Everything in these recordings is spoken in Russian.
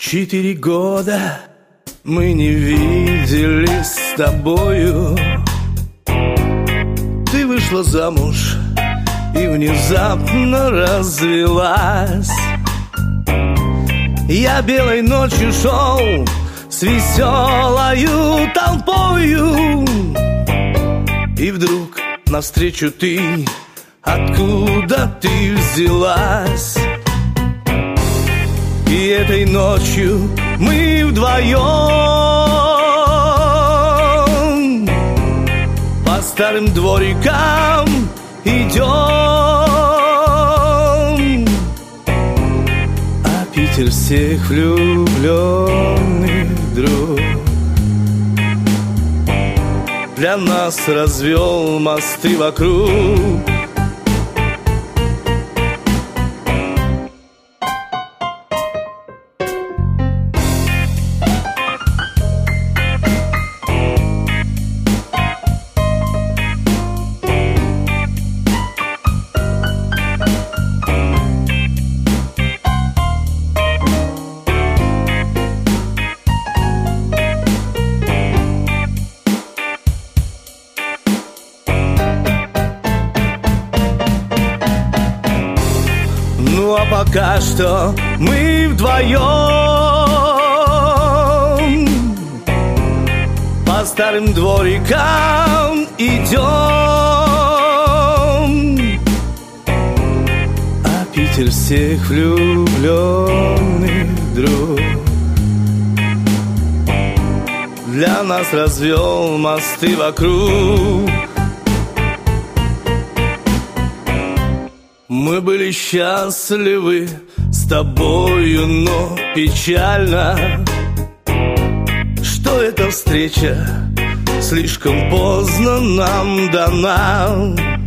4 года мы не виделись с тобою. Ты вышла замуж и внезапно развелась. Я белой ночью шел с веселою толпою, и вдруг навстречу ты, откуда ты взялась? И этой ночью мы вдвоем по старым дворикам идем, а Питер всех влюбленных друг для нас развел мосты вокруг. Ну а пока что мы вдвоем по старым дворикам идем, а Питер всех влюбленных друг для нас развел мосты вокруг. Мы были счастливы с тобою, но печально, что эта встреча слишком поздно нам дана.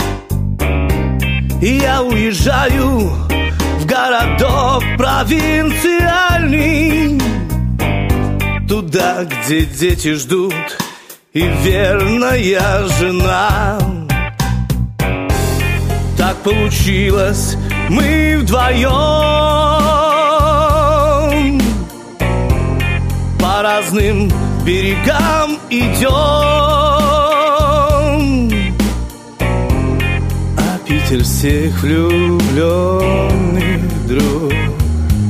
И я уезжаю в городок провинциальный, туда, где дети ждут и верная жена. Так получилось, мы вдвоем по разным берегам идем, а Питер всех влюбленных друг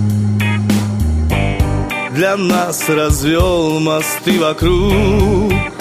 для нас развел мосты вокруг.